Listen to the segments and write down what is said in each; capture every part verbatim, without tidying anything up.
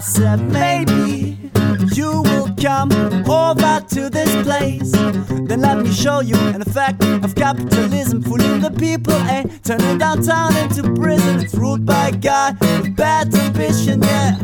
said maybe you will come over to this place. Then let me show you an effect of capitalism fooling the people, eh? Turning downtown into prison. It's ruled by a guy with bad ambition, yeah.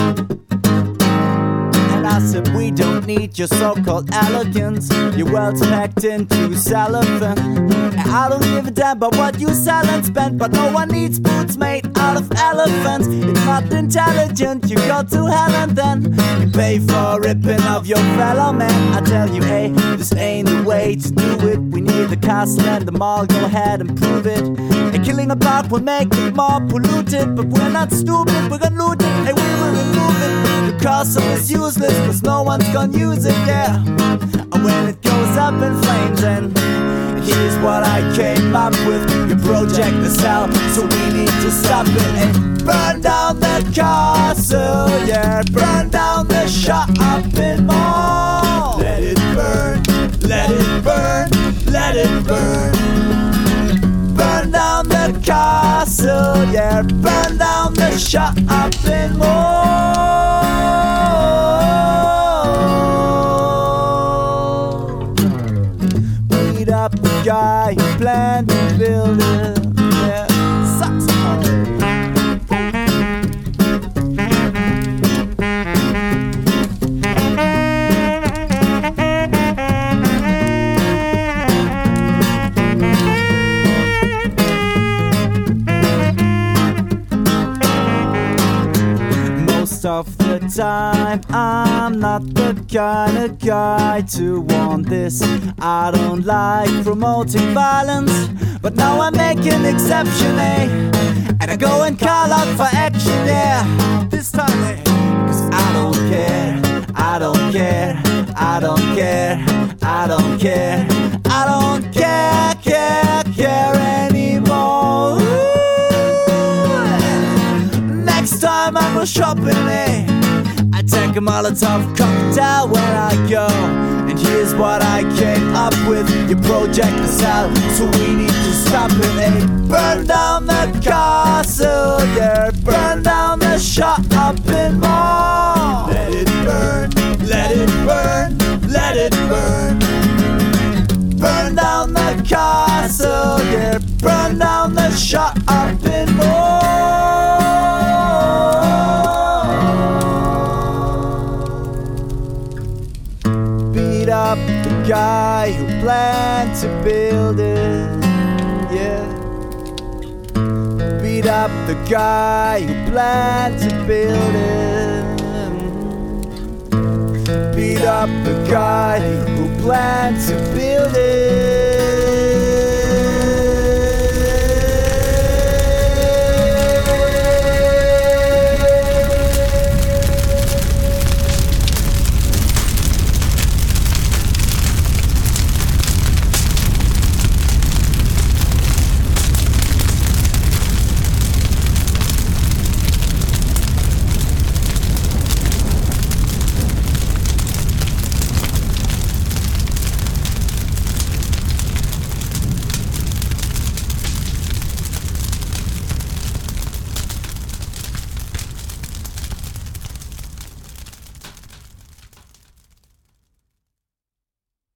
And I said we don't need your so-called elegance. Your world's packed into cellophane. And I don't give a damn about what you sell and spend, but no one needs boots made out of elephants. It's not intelligent, you go to hell and then you pay for ripping of your fellow man. I tell you, hey, this ain't the way to do it. We need the castle and the mall, go ahead and prove it. And killing a park will make it more polluted, but we're not stupid, we're gonna loot it, and we will remove it. The castle is useless, cause no one's gonna use it, yeah. And when it goes up in flames, and here's what I came up with. Your project is hell, so we need to stop it and burn down the castle, yeah. Burn down the shopping mall. Let it burn, let it burn, let it burn. Burn down the castle, yeah. Burn down the shopping mall. Beat up the guy who planned to build it, yeah. Saxophone. Of the time, I'm not the kind of guy to want this. I don't like promoting violence, but now I make an exception, eh? And I go and call out for action, yeah. This time, eh? Cause I don't care, I don't care, I don't care, I don't care, I don't care, care, care anymore. Next time I go shopping, eh? I take a Molotov cocktail where I go. And here's what I came up with. Your project is hell, so we need to stop it, eh? Burn down the castle, yeah. Burn down the shopping mall. Let it burn, let it burn, let it burn. Burn down the castle, yeah. Burn down the shopping mall. Beat up the guy who planned to build it, yeah. Beat up the guy who planned to build it. Beat up the guy who planned to build it.